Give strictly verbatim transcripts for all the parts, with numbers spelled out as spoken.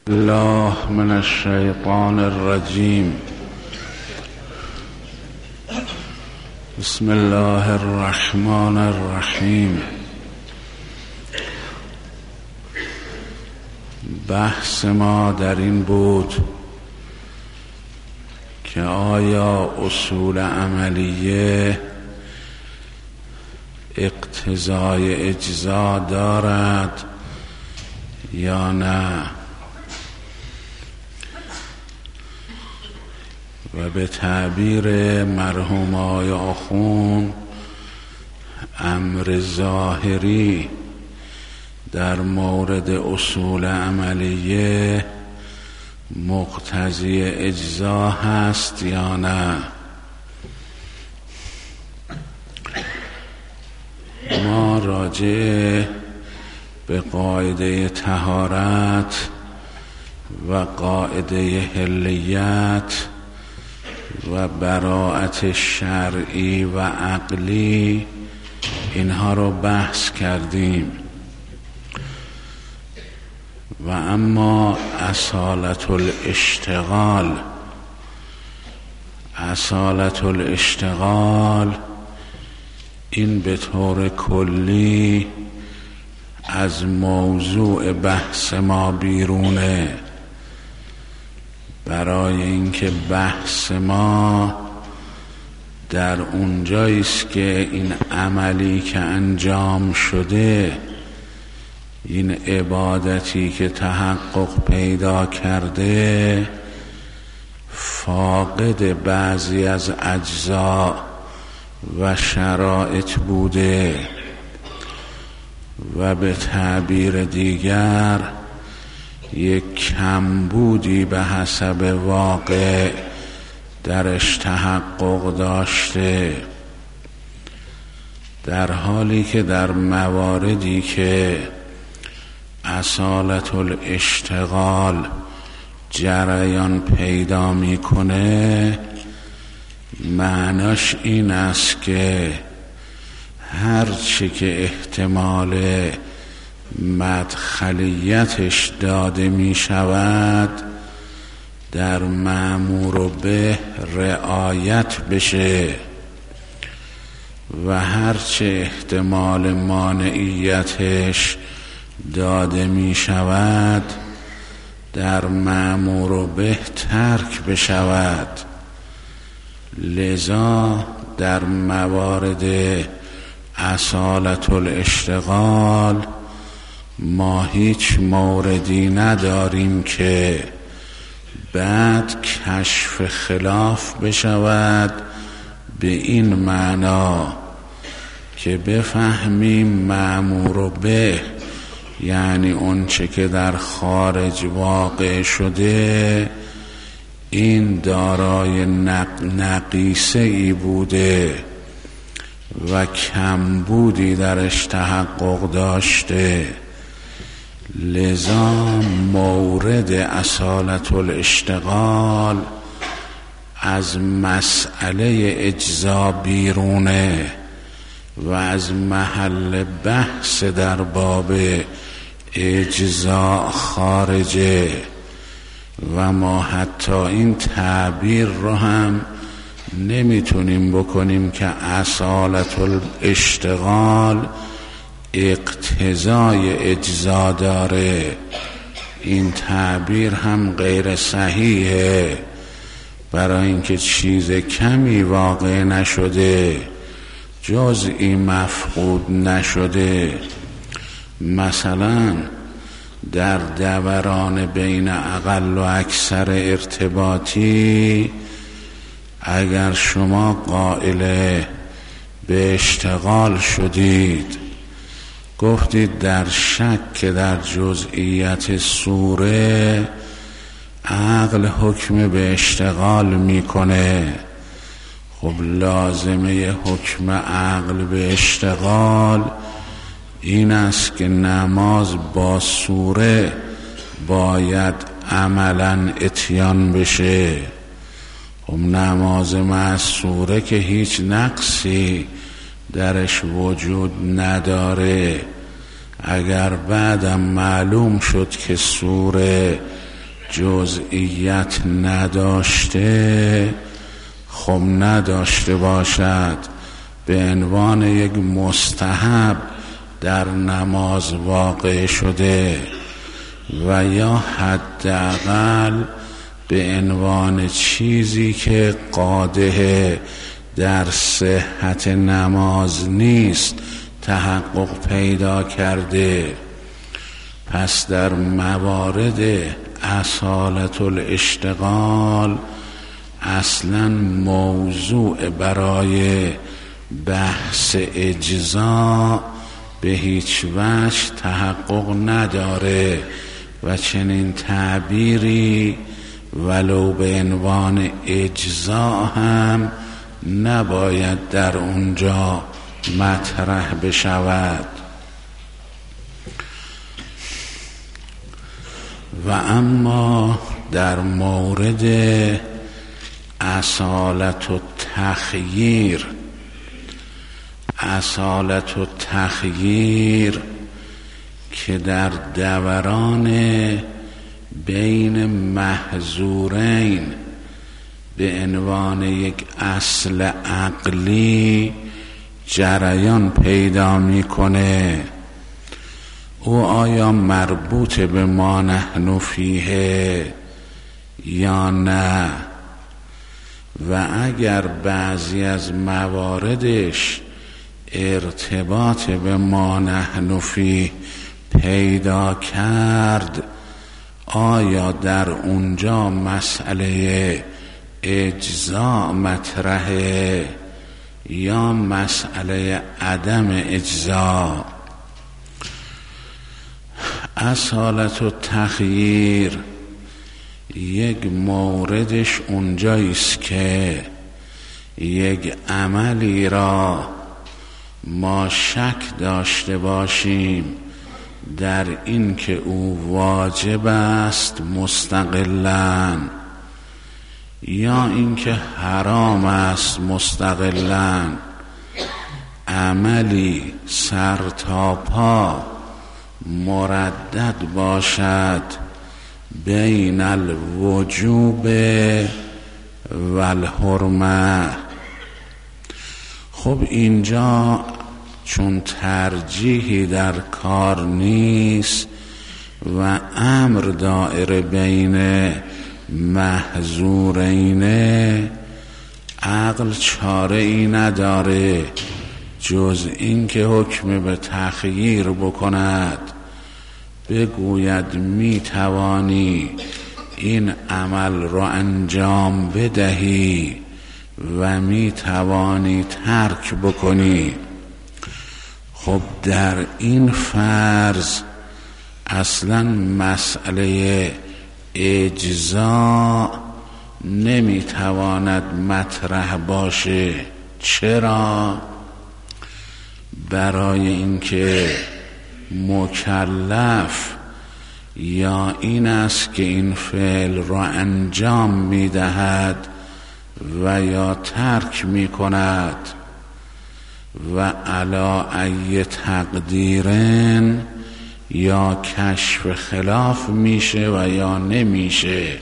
الله من الشیطان الرجیم. بسم الله الرحمن الرحیم. بحث ما در این بود که آیا اصول عملیه اقتضای اجزا دارد یا نه، و به تعبیر مرحوم آقای آخوند امر ظاهری در مورد اصول عملیه مقتضی اجزا هست یا نه. ما راجع به قاعده طهارت و قاعده حلیت و براءت شرعی و عقلی اینها رو بحث کردیم، و اما اصالت الاشتغال اصالت الاشتغال این به طور کلی از موضوع بحث ما بیرونه، برای اینکه بحث ما در اونجاییست که این عملی که انجام شده، این عبادتی که تحقق پیدا کرده، فاقد بعضی از اجزا و شرایط بوده و به تعبیر دیگر یک کمبودی به حسب واقع درش تحقق داشته، در حالی که در مواردی که اصالت الاشتغال جریان پیدا میکنه، معناش این است که هر چی که احتمال مدخلیتش داده می شود در مأمور به رعایت بشه، و هرچه احتمال مانعیتش داده می شود در مأمور به ترک بشود. لذا در موارد اصالت الاشتغال ما هیچ موردی نداریم که بعد کشف خلاف بشود به این معنا که بفهمیم مأمور به یعنی اون چه که در خارج واقع شده این دارای نق... نقیصه ای بوده و کمبودی درش تحقق داشته. لذا مورد اصالت الاشتغال از مسئله اجزا بیرونه و از محل بحث در باب اجزا خارجه، و ما حتی این تعبیر رو هم نمیتونیم بکنیم که اصالت الاشتغال اقتضای اجزا داره. این تعبیر هم غیر صحیحه، برای اینکه چیز کمی واقع نشده، جزئی مفقود نشده. مثلا در دوران بین اقل و اکثر ارتباطی اگر شما قائل به اشتغال شدید، گفتید در شک در جزئیت سوره عقل حکم به اشتغال میکنه، خب لازمه حکم عقل به اشتغال این است که نماز با سوره باید عملاً اتیان بشه. خب نماز مع سوره که هیچ نقصی درش وجود نداره، اگر بعدم معلوم شد که سوره جزئیت نداشته، خب نداشته باشد، به عنوان یک مستحب در نماز واقع شده و یا حداقل به عنوان چیزی که قادح در صحت نماز نیست تحقق پیدا کرده. پس در موارد اصالت الاشتغال اصلا موضوع برای بحث اجزا به هیچ وجه تحقق نداره و چنین تعبیری ولو به عنوان اجزا هم نباید در اونجا مطرح بشود. و اما در مورد اصالت و تخییر، اصالت و تخییر که در دوران بین محظورین به عنوان یک اصل عقلی جریان پیدا میکنه، او آیا مربوط به ما نحن فیه یا نه؟ و اگر بعضی از مواردش ارتباط به ما نحن فیه پیدا کرد، آیا در اونجا مسئله اجزا مطرحه یا مسئله عدم اجزا؟ اصالت و تخییر یک موردش اونجاییست که یک عملی را ما شک داشته باشیم در این که او واجب است مستقلاً یا اینکه حرام است مستقلاً، عملی سر تا پا مردد باشد بین الوجوب و الحرمه. خب اینجا چون ترجیحی در کار نیست و امر دائره بین محظورین، عقل چاره ای نداره جز این که حکم به تخییر بکند، بگوید می توانی این عمل را انجام بدهی و می توانی ترک بکنی. خب در این فرض اصلا مسئله اجزا نمی تواند مطرح باشه. چرا؟ برای اینکه مکلف یا این است که این فعل را انجام می دهد و یا ترک می کند و علی ای تقدیرن یا کشف خلاف میشه و یا نمیشه.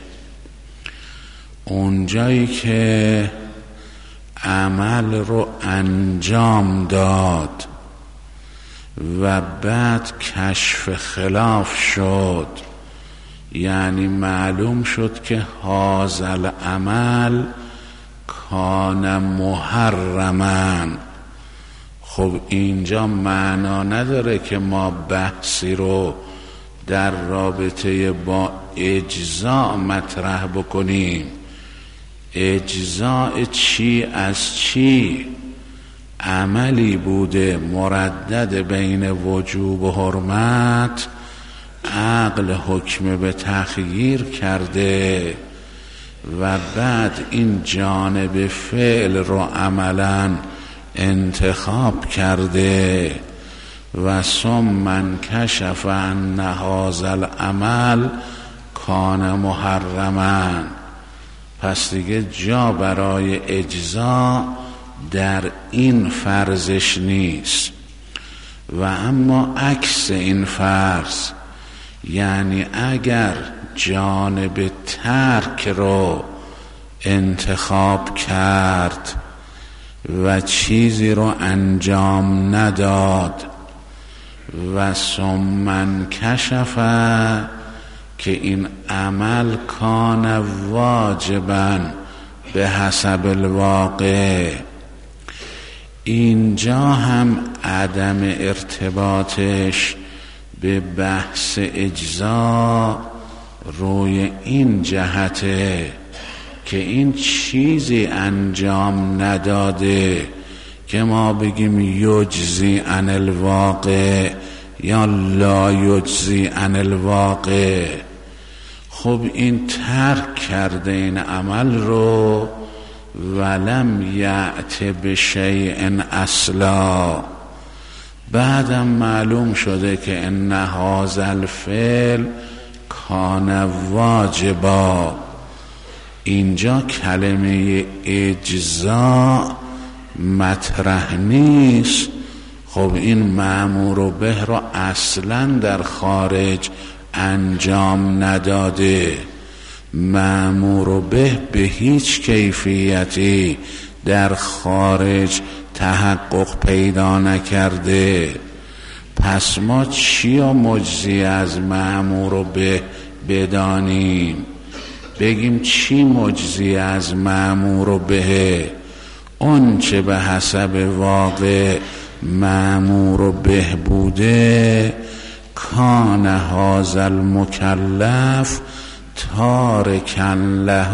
اونجایی که عمل رو انجام داد و بعد کشف خلاف شد، یعنی معلوم شد که هذا عمل کان محرما، خب اینجا معنا نداره که ما بحثی رو در رابطه با اجزا مطرح بکنیم. اجزاء چی از چی؟ عملی بوده مردد بین وجوب و حرمت، عقل حکم به تخییر کرده و بعد این جانب فعل رو عملاً انتخاب کرده و ثم من کشف ان هذا العمل کان محرما. پس دیگه جا برای اجزا در این فرضش نیست. و اما عکس این فرض، یعنی اگر جانب ترک رو انتخاب کرد و چیزی رو انجام نداد و ثم کشفه که این عمل کان واجبا به حسب الواقع، اینجا هم عدم ارتباطش به بحث اجزا روی این جهته که این چیزی انجام نداده که ما بگیم یجزی عن الواقع یا لا یجزی عن الواقع. خب این ترک کرده این عمل رو ولم یأت بشیء اصلا، بعدم معلوم شده که ان هذا الفعل کان واجبا. اینجا کلمه اجزا مطرح نیست. خب این مأمور به را اصلا در خارج انجام نداده، مأمور به به هیچ کیفیتی در خارج تحقق پیدا نکرده. پس ما چی و مجزی از مأمور به بدانیم؟ بگیم چی مجزی از مأمور به؟ اون چه به حسب واقع مأمور به بوده، کان هذا المکلف تارکا له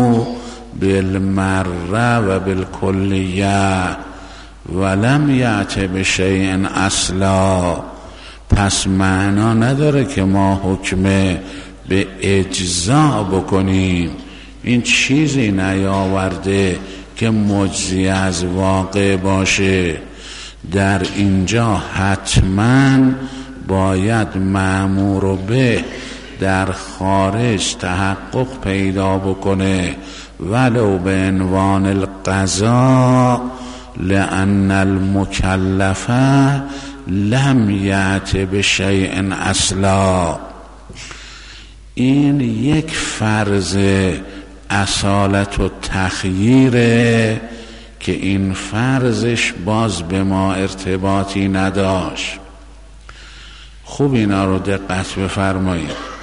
بالمره و بالکلیه ولم یأت بشیء اصلا. پس معنا نداره که ما حکم به اجزا بکنیم، این چیزی نیاورده که مجزی از واقع باشه. در اینجا حتما باید مأمور به در خارج تحقق پیدا بکنه ولو به عنوان القضا، لأن المکلفه لم یأت بشیء اصلا. این یک فرض اصالت و تخییره که این فرضش باز به ما ارتباطی نداشت. خوب اینا رو دقت بفرمایید.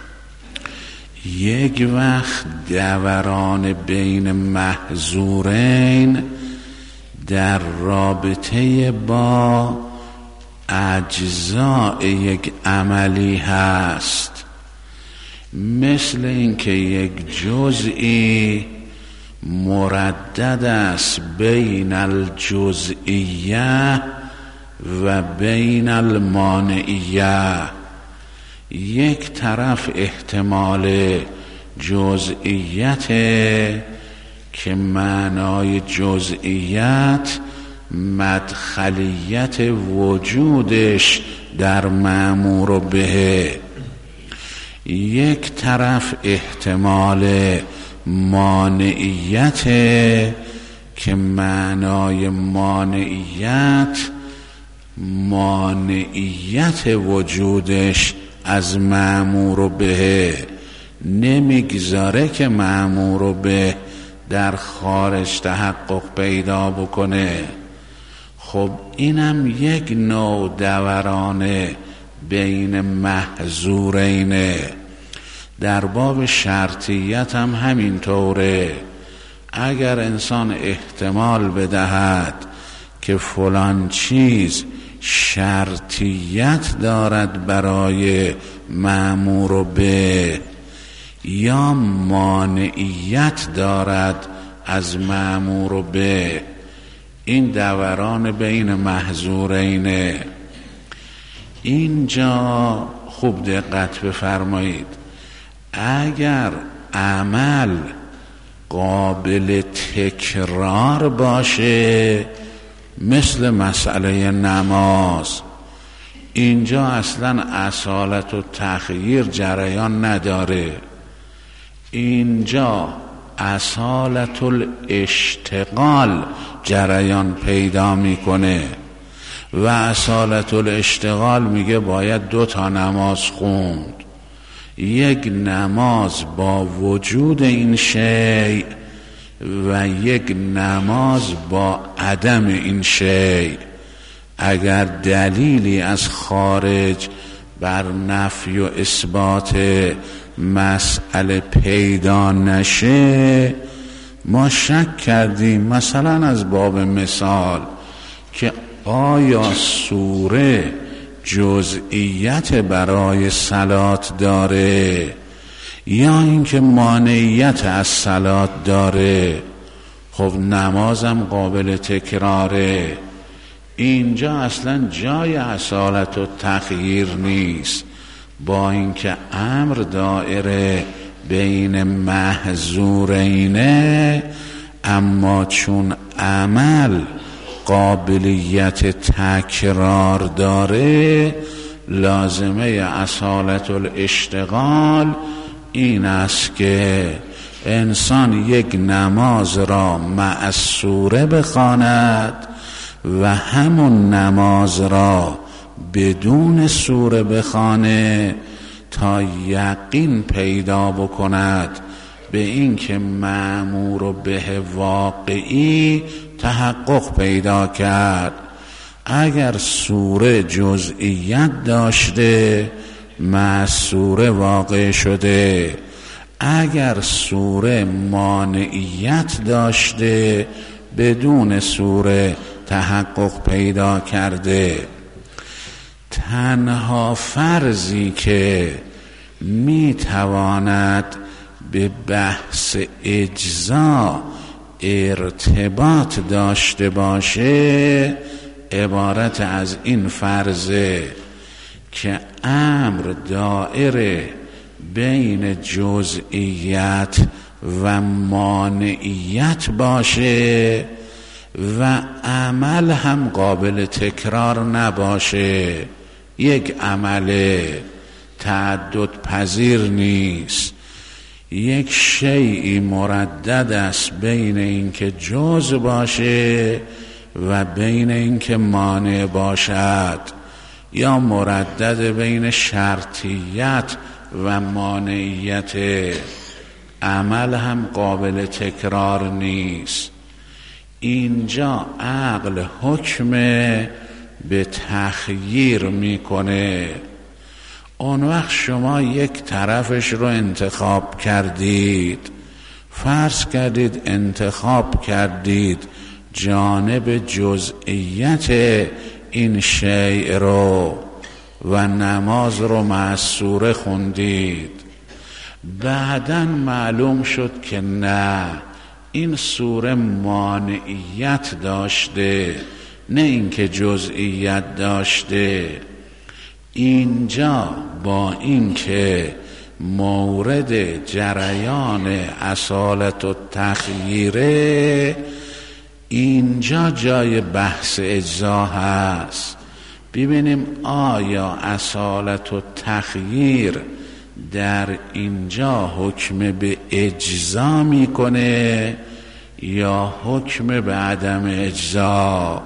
یک وقت دوران بین محظورین در رابطه با اجزاء یک عملی هست، مثل اینکه یک جزئی مردد است بین الجزئیه و بین المانعیه. یک طرف احتمال جزئیت که معنای جزئیت مدخلیت وجودش در مأمور به، یک طرف احتمال مانعیت که معنای مانعیت مانعیت وجودش از مأمور به، نمیگذاره که مأمور به در خارج تحقق پیدا بکنه. خب اینم یک نوع دوران بین محظورینه. در باب شرطیت هم همین طوره. اگر انسان احتمال بدهد که فلان چیز شرطیت دارد برای مأمور به یا مانعیت دارد از مأمور به، این دوران بین محظورینه. اینجا خوب دقت بفرمایید. اگر عمل قابل تکرار باشه مثل مسئله نماز، اینجا اصلا اصالت و تخییر جریان نداره. اینجا اصالت الاشتغال جریان پیدا میکنه و اصالت الاشتغال میگه باید دو تا نماز خوند. یک نماز با وجود این شیء و یک نماز با عدم این شیء. اگر دلیلی از خارج بر نفی و اثبات مسئله پیدا نشه، ما شک کردیم مثلا از باب مثال که آیا سوره جزئیت برای صلات داره یا اینکه مانعیت از صلات داره. خب نمازم قابل تکراره. اینجا اصلا جای اصالت و تغییر نیست، با اینکه امر دائره بین محظورینه، اما چون عمل قابلیت تکرار داره، لازمه اصالت الاشتغال این است که انسان یک نماز را مع سوره بخواند و همون نماز را بدون سوره بخوانه تا یقین پیدا بکند به این که مأمور به واقعی تحقق پیدا کرد. اگر سوره جزئیت داشته مع سوره واقع شده، اگر سوره مانعیت داشته بدون سوره تحقق پیدا کرده. تنها فرضی که می تواند به بحث اجزا ارتباط داشته باشه عبارت از این فرضه که امر دائره بین جزئیت و مانعیت باشه و عمل هم قابل تکرار نباشه. یک عمل تعدد پذیر نیست، یک شیئی مردد است بین اینکه جز باشه و بین اینکه مانع باشد، یا مردد بین شرطیت و مانعیت. عمل هم قابل تکرار نیست. اینجا عقل حکم به تخییر میکنه. اون وقت شما یک طرفش رو انتخاب کردید، فرض کردید انتخاب کردید جانب جزئیت این شیء رو و نماز رو مع سوره خوندید. بعداً معلوم شد که نه، این سوره مانعیت داشته نه اینکه جزئیت داشته. اینجا با اینکه مورد جریان اصالت و تخییره، اینجا جای بحث اجزا هست. ببینیم آیا اصالت و تخییر در اینجا حکم به اجزا میکنه یا حکم به عدم اجزا.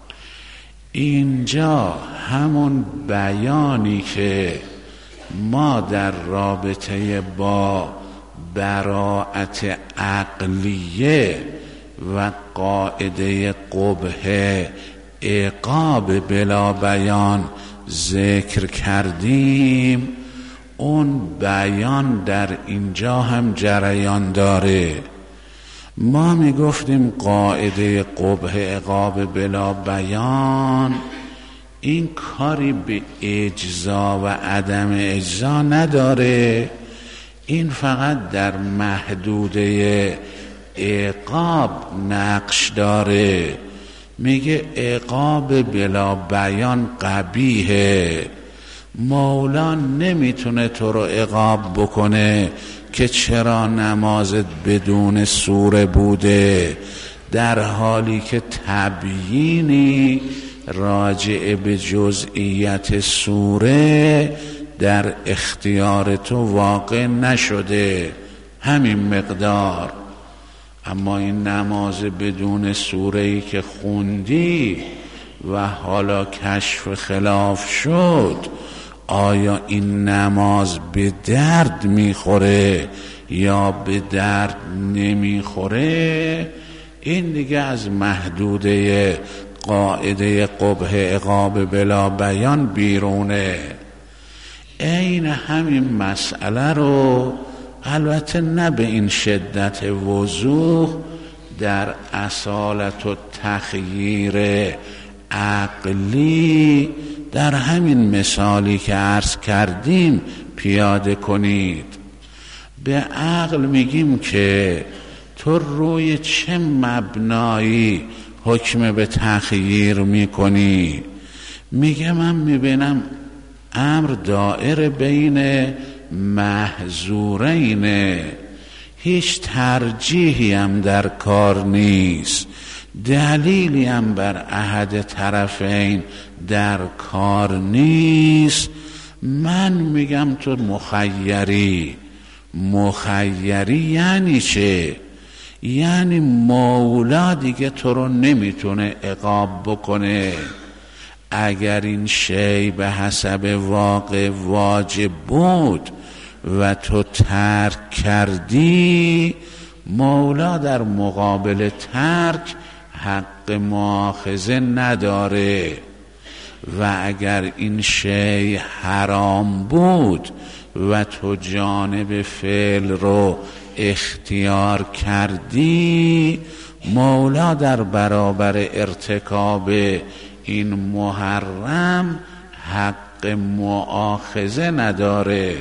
اینجا همون بیانی که ما در رابطه با براءت عقلیه و قاعده قبح عقاب بلا بیان ذکر کردیم، اون بیان در اینجا هم جریان داره. ما می گفتیم قاعده قبح عقاب بلا بیان این کاری به اجزا و عدم اجزا نداره، این فقط در محدوده عقاب نقش داره. میگه عقاب بلا بیان قبیحه، مولا نمیتونه تو رو عقاب بکنه که چرا نمازت بدون سوره بوده، در حالی که تبیینی راجع به جزئیت سوره در اختیار تو واقع نشده، همین مقدار. اما این نماز بدون سوره‌ای که خوندی و حالا کشف خلاف شد، آیا این نماز به درد میخوره یا به درد نمیخوره، این دیگه از محدوده قاعده قبح عقاب بلا بیان بیرونه. این همین مسئله رو البته نه به این شدت وضوح در اصالت و تخییر عقلی در همین مثالی که عرض کردیم پیاده کنید. به عقل میگیم که تو روی چه مبنایی حکم به تخییر میکنی؟ میگه من میبینم امر دائر بین محظورینه، هیچ ترجیحی هم در کار نیست، دلیلی هم بر احد طرفین در کار نیست. من میگم تو مخیری. مخیری یعنی چه؟ یعنی مولا دیگه تو رو نمیتونه عقاب بکنه. اگر این شی به حسب واقع واجب بود و تو ترک کردی، مولا در مقابل ترک حق مؤاخذه نداره. و اگر این شی حرام بود و تو جانب فعل رو اختیار کردی، مولا در برابر ارتکاب این محرم حق مؤاخذه نداره.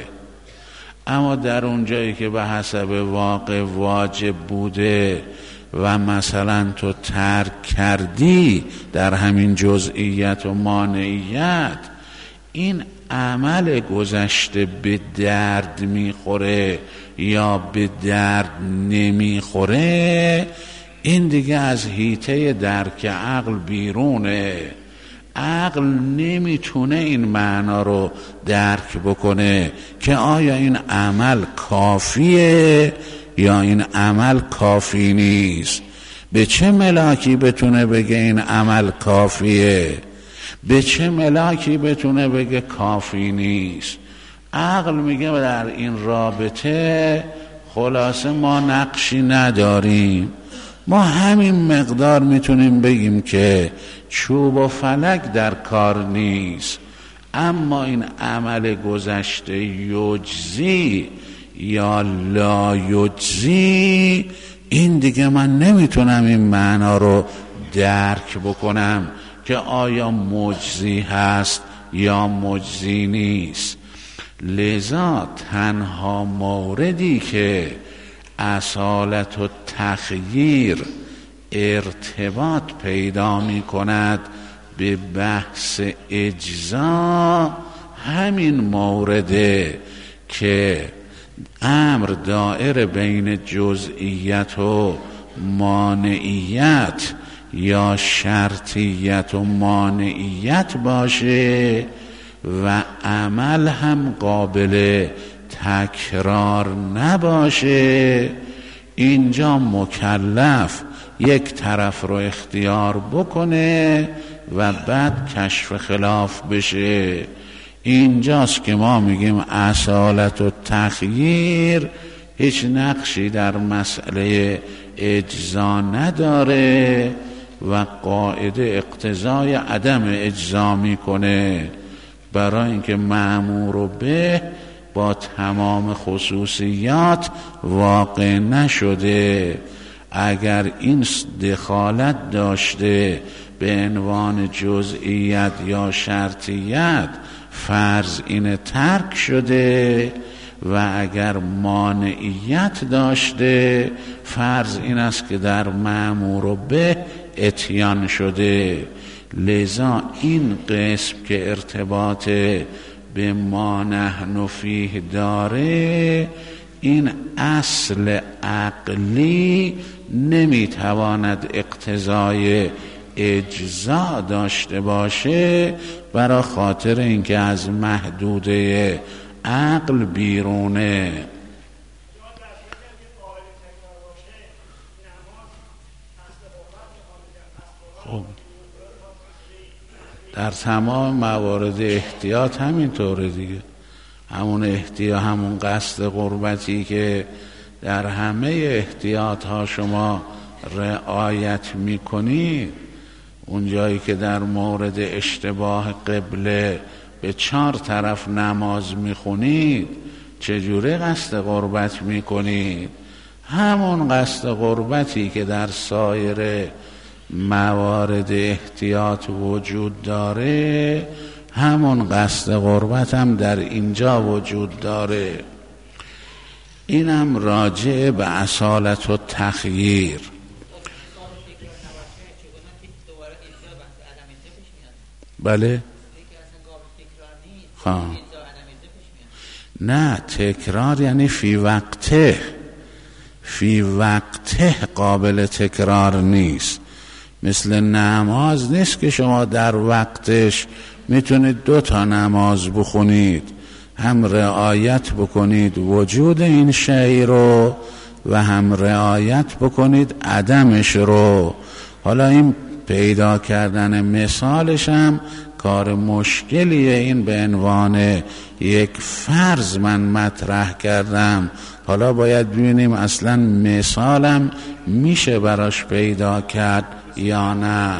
اما در اون جایی که به حسب واقع واجب بوده و مثلا تو ترک کردی در همین جزئیت و مانعیت، این عمل گذشته به درد میخوره یا به درد نمیخوره، این دیگه از حیطه درک عقل بیرونه. عقل نمیتونه این معنا رو درک بکنه که آیا این عمل کافیه یا این عمل کافی نیست. به چه ملاکی بتونه بگه این عمل کافیه؟ به چه ملاکی بتونه بگه کافی نیست؟ عقل میگه در این رابطه خلاصه ما نقشی نداریم، ما همین مقدار میتونیم بگیم که چوب و فلک در کار نیست، اما این عمل گذشته یجزی یا لا یجزی، این دیگه من نمیتونم این معنا رو درک بکنم که آیا مجزی هست یا مجزی نیست. لذا تنها موردی که اصالت و تخییر ارتباط پیدا می کند به بحث اجزا همین مورده که امر دائر بین جزئیت و مانعیت یا شرطیت و مانعیت باشه و عمل هم قابل تکرار نباشه. اینجا مکلف یک طرف رو اختیار بکنه و بعد کشف خلاف بشه. اینجاست که ما میگیم اصالت و تخییر هیچ نقشی در مسئله اجزا نداره و قاعده اقتضای عدم اجزا میکنه، برای اینکه مأمور به با تمام خصوصیات واقع نشده. اگر این دخالت داشته به عنوان جزئیت یا شرطیت، فرض این ترک شده، و اگر مانعیت داشته، فرض این است که در مأمور به اتیان شده. لذا این قسم که ارتباط به ما نحن فیه داره، این اصل عقلی نمیتواند اقتضای اجزا داشته باشه، برای خاطر اینکه از محدوده عقل بیرونه. خب در تمام موارد احتیاط همینطوره دیگه. همون احتیاط، همون قصد قربتی که در همه احتیاط ها شما رعایت میکنید، اون جایی که در مورد اشتباه قبله به چهار طرف نماز میخونید چجوری قصد قربت میکنید؟ همون قصد قربتی که در سایر موارد احتیاط وجود داره، همون قصد قربت هم در اینجا وجود داره. اینم راجع به اصالت و تخییر. بله؟ خواه. نه، تکرار یعنی فی وقته، فی وقته قابل تکرار نیست. مثل نماز نیست که شما در وقتش میتونید دو تا نماز بخونید، هم رعایت بکنید وجود این شیء رو و هم رعایت بکنید عدمش رو. حالا این پیدا کردن مثالش هم کار مشکلیه. این به عنوان یک فرض من مطرح کردم، حالا باید ببینیم اصلا مثالم میشه براش پیدا کرد یا نه.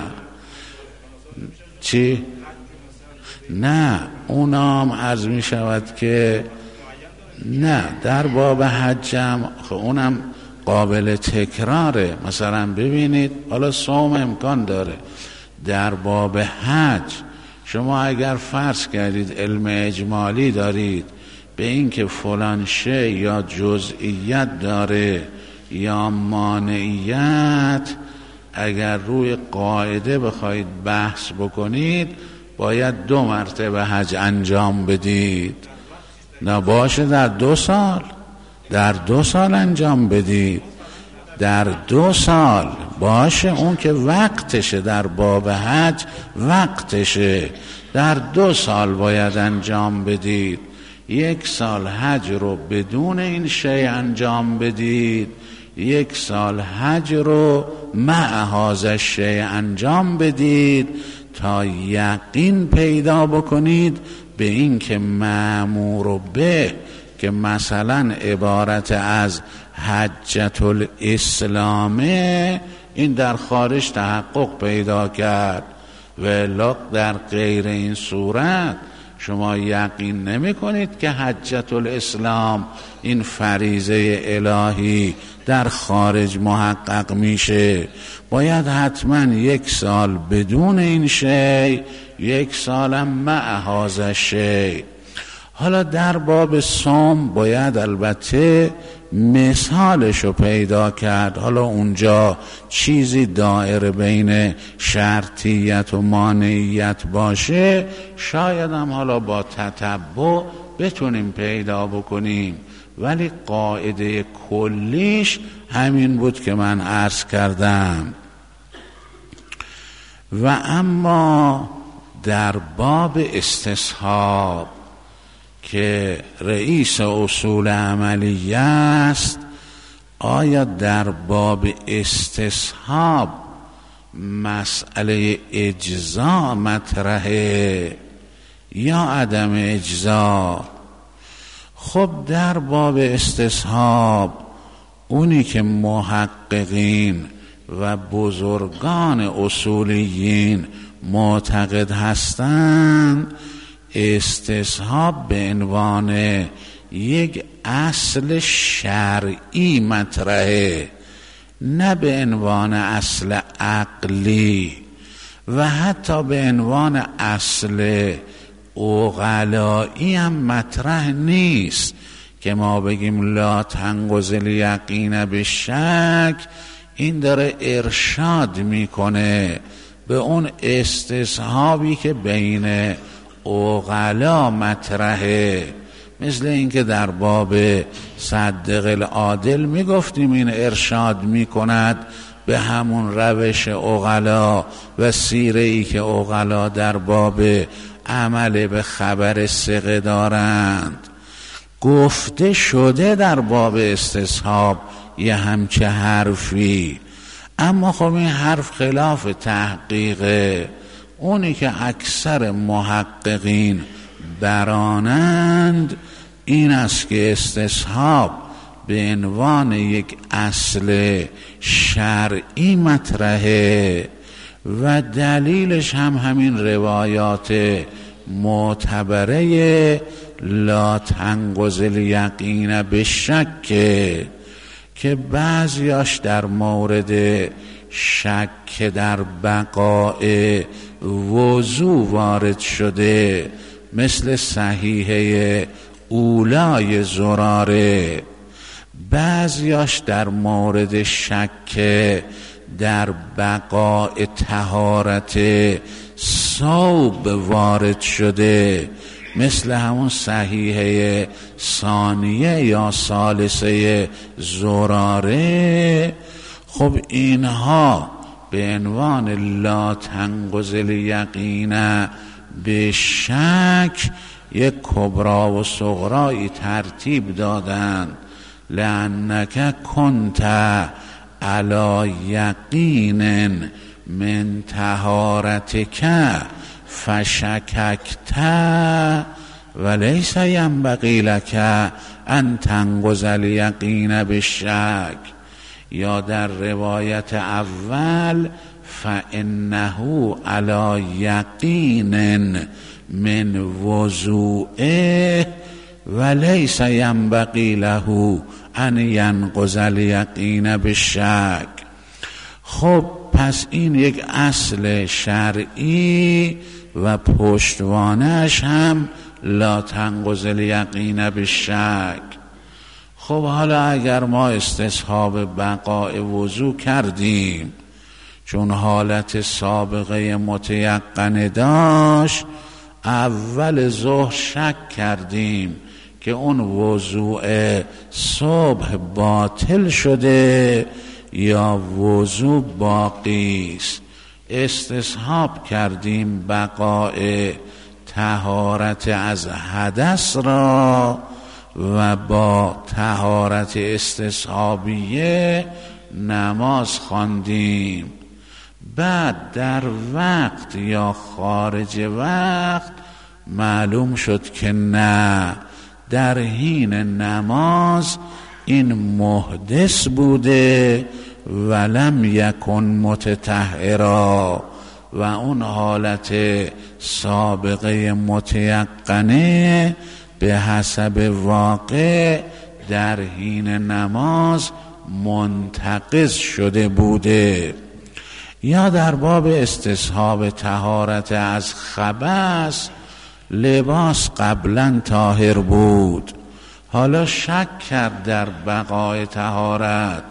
چی؟ نه، اونام عرض می شود که نه، در باب حجم اونم قابل تکراره. مثلا ببینید، حالا صوم امکان داره، در باب حج شما اگر فرض کردید علم اجمالی دارید به این که فلان شی یا جزئیت داره یا مانعیت، اگر روی قاعده بخواید بحث بکنید باید دو مرتبه حج انجام بدید. نه باشه در دو سال، در دو سال انجام بدید، در دو سال باشه، اون که وقتشه، در باب حج وقتشه، در دو سال باید انجام بدید. یک سال حج رو بدون این شی انجام بدید، یک سال حج رو مع هذا شی انجام بدید تا یقین پیدا بکنید به این که مأمور به، که مثلا عبارت از حجة الاسلامه، این در خارج تحقق پیدا کرد. ولی در غیر این صورت شما یقین نمی کنید که حجة الاسلام، این فریضه الهی، در خارج محقق میشه. باید حتما یک سال بدون این شی، یک سالم مع هذا شی. حالا در باب صوم باید البته مثالشو پیدا کرد. حالا اونجا چیزی دائر بین شرطیت و مانعیت باشه، شاید هم حالا با تتبع بتونیم پیدا بکنیم، ولی قاعده کلیش همین بود که من عرض کردم. و اما در باب استصحاب که رئیس اصول عملیه است، آیا در باب استصحاب مسئله اجزا مطرحه یا عدم اجزا؟ خب در باب استصحاب اونی که محققین و بزرگان اصولیین معتقد هستند، استصحاب به عنوان یک اصل شرعی مطرحه، نه به عنوان اصل عقلی و حتی به عنوان اصل عقلایی هم مطرح نیست که ما بگیم لا تنقض الیقین بالشک. این داره ارشاد میکنه به اون استصحابی که بین عقلا مطرحه. مثل اینکه در باب صدق العادل میگفتیم این ارشاد میکند به همون روش عقلا و سیره ای که عقلا در باب عمل به خبر ثقه دارند. گفته شده در باب استصحاب یه همچه حرفی، اما خب این حرف خلاف تحقیق اونی که اکثر محققین برانند این است که استصحاب به عنوان یک اصل شرعی مطرحه و دلیلش هم همین روایات معتبره لا تنقض الیقین بالشک که بعضیاش در مورد شک در بقاء وضو وارد شده، مثل صحیحه اولای زراره. بعضیاش در مورد شک در بقاء طهارت ثوب وارد شده، مثل همون صحیحه ثانیه یا ثالثه زراره. خب اینها به عنوان لا تنقض الیقین به شک یک کبرا و صغرایی ترتیب دادن. لأنک کنت علی یقین من طهارتک فشککت ولیس ینبغی لک ان تنقض الیقین بالشک. یا در روایت اول فانه علی یقین من وضوئه ولیس ینبغی له ان ینقض الیقین بالشک. خب پس این یک اصل شرعی و پشتوانش هم لا تنقض الیقین بالشک. خب حالا اگر ما استصحاب بقاء وضو کردیم چون حالت سابقه متیقنه داشت، اول ظهر شک کردیم که اون وضوء صبح باطل شده یا وضو باقی است، استصحاب کردیم بقاء طهارت از حدث را و با طهارت استصحابیه نماز خواندیم. بعد در وقت یا خارج وقت معلوم شد که نه، در حین نماز این محدث بوده ولم یکن متطهرا و اون حالت سابقه متیقنه به حسب واقع در حین نماز منتقض شده بوده. یا در باب استصحاب طهارت از خبث، لباس قبلا طاهر بود، حالا شک کرد در بقای طهارت،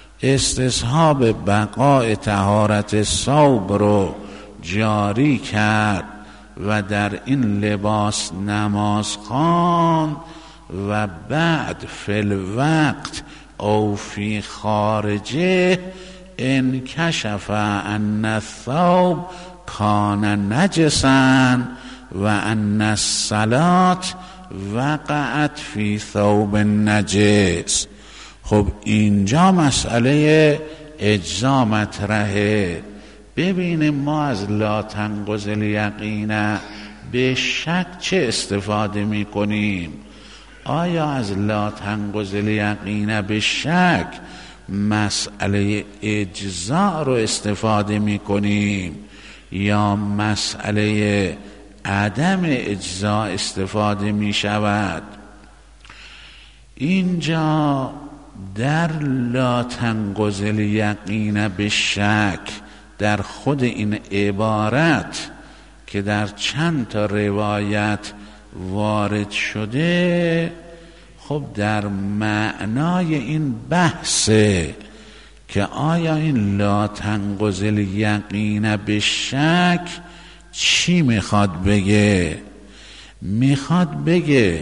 استصحاب بقای طهارت ثوب رو جاری کرد و در این لباس نماز خواند و بعد فی الوقت او فی خارجه انکشف ان الثوب کان نجسا و ان الصلاة وقعت فی ثوب نجس. خب اینجا مسئله اجزا مطرحه. ببینیم ما از لا تنقض الیقین به شک چه استفاده می کنیم. آیا از لا تنقض الیقین به شک مسئله اجزا رو استفاده می کنیم یا مسئله عدم اجزا استفاده می شود؟ اینجا در لا تنقض الیقین به شک، در خود این عبارت که در چند تا روایت وارد شده، خب در معنای این بحثه که آیا این لا تنقض الیقین به شک چی میخواد بگه؟ میخواد بگه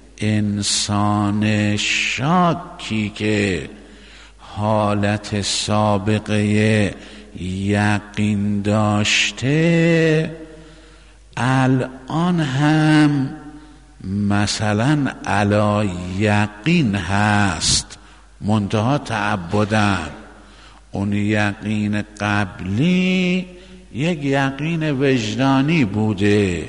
انسان شاکی که حالت سابقه یقین داشته الان هم مثلا علی یقین هست، منتها تعبدن، اون یقین قبلی یک یقین وجدانی بوده.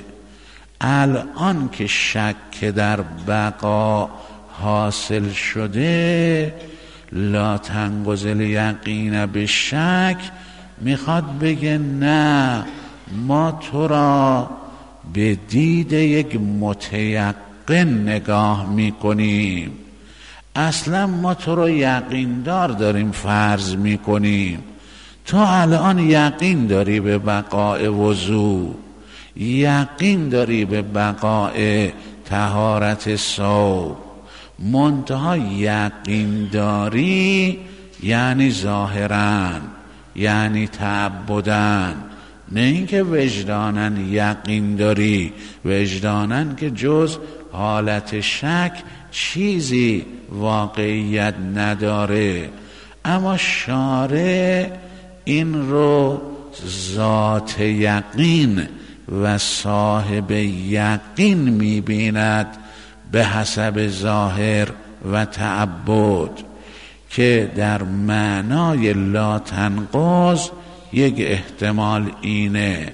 الان که شک در بقا حاصل شده، لا تنقض الیقین به شک، میخواد بگه نه، ما تو را به دید یک متیقن نگاه میکنیم. اصلا ما تو را یقین دار داریم فرض میکنیم. تو الان یقین داری به بقاء وضو، یقین داری به بقاء طهارت ثوب، منتها یقین داری یعنی ظاهراً، یعنی تعبداً، نه اینکه وجداناً یقین داری. وجداناً که جز حالت شک چیزی واقعیت نداره. اما شارع این رو ذات یقین و صاحب یقین می‌بیند به حسب ظاهر و تعبد، که در معنای لا تنقض یک احتمال اینه.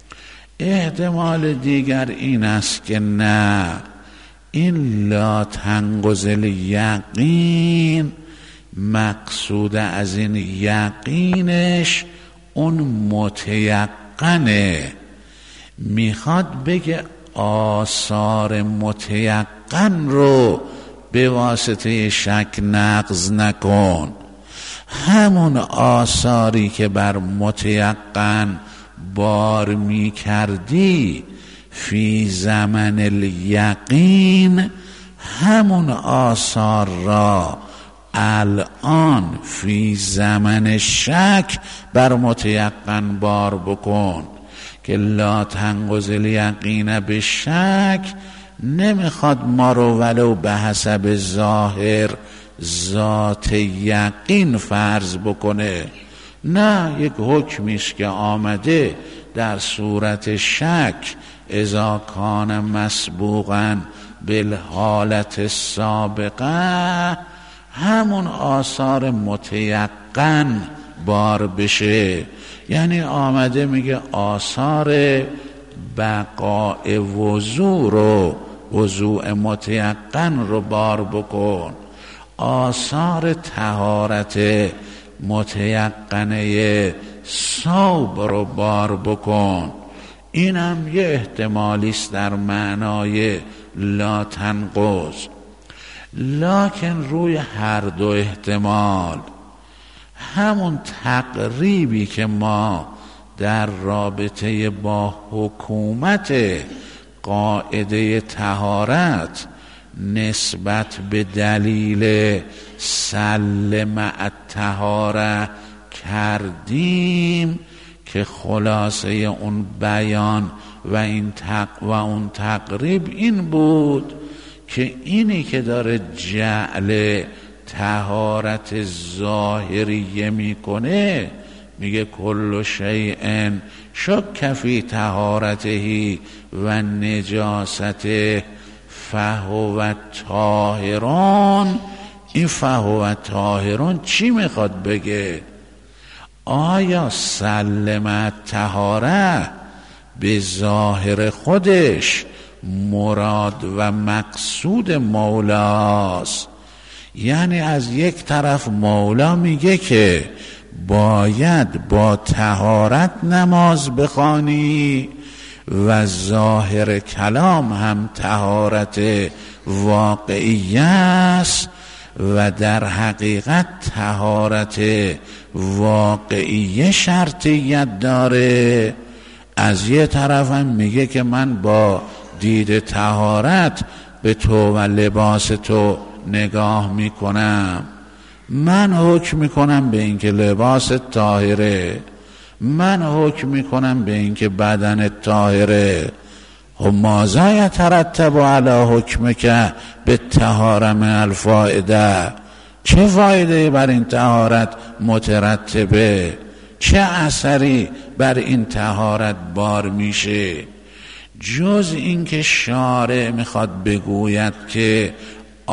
احتمال دیگر این است که نه، این لا تنقض الیقین مقصود از این یقینش اون متیقنه. میخواد بگه آثار متیقن رو به واسطه شک نقض نکن. همون آثاری که بر متیقن بار می کردی فی زمن الیقین، همون آثار را الان فی زمن شک بر متیقن بار بکن. که لا تنقض الیقین به شک نمیخواد ما رو ولو به حسب ظاهر ذات یقین فرض بکنه، نه، یک حکمیست که آمده در صورت شک اذا کان مسبوقا بالحالت سابقه، همون آثار متیقن بار بشه. یعنی آمده میگه آثار بقاء وضو رو، وضوء متیقن رو بار بکن، آثار طهارت متیقنه ثوب رو بار بکن. این هم یه احتمالیست در معنای لا تنقض. لکن روی هر دو احتمال همون تقریبی که ما در رابطه با حکومت قاعده طهارت نسبت به دلیل سلم الطهاره کردیم، که خلاصه اون بیان و این تق و اون تقریب این بود که اینی که داره جعل طهارت ظاهریه میکنه، میگه کل شیء شک فی طهارته و نجاسته فهو طاهرون. این فهو طاهرون چی میخواد بگه؟ آیا سلم طهاره به ظاهر خودش مراد و مقصود مولاست؟ یعنی از یک طرف مولا میگه که باید با طهارت نماز بخوانی و ظاهر کلام هم طهارت واقعی است، و در حقیقت طهارت واقعی شرطیت داره. از یه طرف هم میگه که من با دید طهارت به تو و لباس تو نگاه میکنم، من حکم میکنم به اینکه لباس طاهره، من حکم میکنم به اینکه بدن طاهره. و ماذا یترتب علی حکمک بالطهاره من الفائده؟ چه فایده بر این طهارت مترتبه؟ چه اثری بر این طهارت بار میشه؟ جز اینکه شارع میخواد بگوید که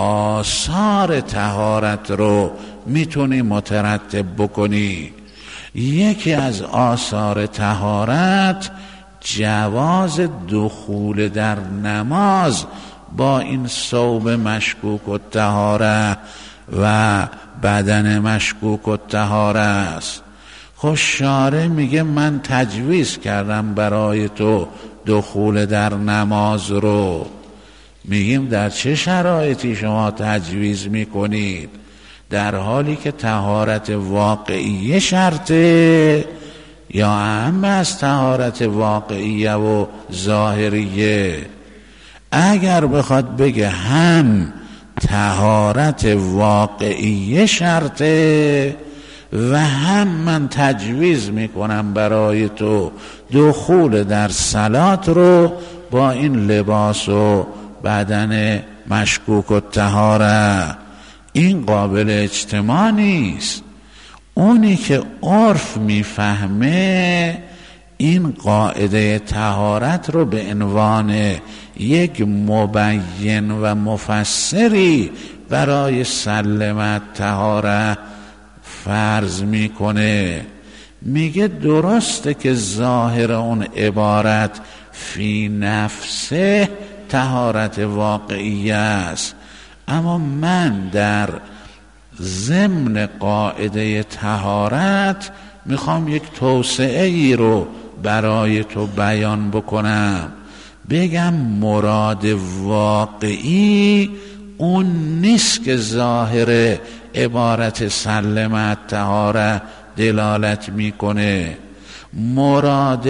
آثار طهارت رو میتونی مترتب بکنی. یکی از آثار طهارت جواز دخول در نماز با این ثوب مشکوک و طهاره و بدن مشکوک و طهاره است. خب شارع میگه من تجویز کردم برای تو دخول در نماز رو. میگیم در چه شرایطی شما تجویز میکنید؟ در حالی که طهارت واقعیه شرطه یا اهم از طهارت واقعیه و ظاهریه؟ اگر بخواد بگه هم طهارت واقعیه شرطه و هم من تجویز میکنم برای تو دخول در صلات رو با این لباس و بدن مشکوک و طهاره، این قابل اجتماع نیست. اونی که عرف میفهمه این قاعده طهارت رو به عنوان یک مبین و مفسری برای سلمت طهاره فرض میکنه. میگه درسته که ظاهر اون عبارت فی نفسه طهارت واقعی است، اما من در ضمن قاعده طهارت میخوام یک توسعه ای رو برای تو بیان بکنم. بگم مراد واقعی اون نیست که ظاهر عبارت سلمت طهاره دلالت میکنه. مراد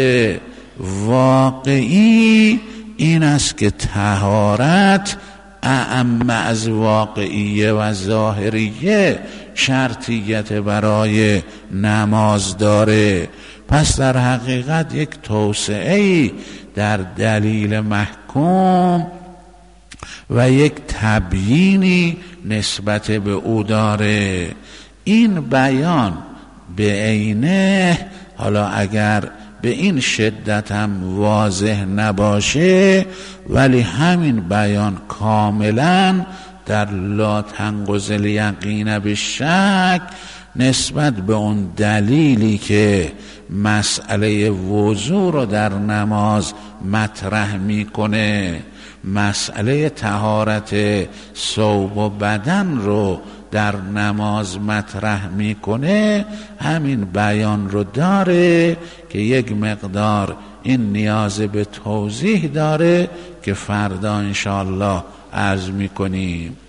واقعی این است که طهارت اعم از واقعیه و ظاهریه شرطیت برای نماز داره. پس در حقیقت یک توسعه‌ای در دلیل محکوم و یک تبیینی نسبت به او داره. این بیان به عینه، حالا اگر به این شدت هم واضح نباشه، ولی همین بیان کاملا در لا تنقض الیقین بالشک نسبت به اون دلیلی که مسئله وضو رو در نماز مطرح میکنه، مسئله طهارت ثوب و بدن رو در نماز مطرح میکنه، همین بیان رو داره که یک مقدار این نیاز به توضیح داره که فردا انشاءالله عرض میکنیم.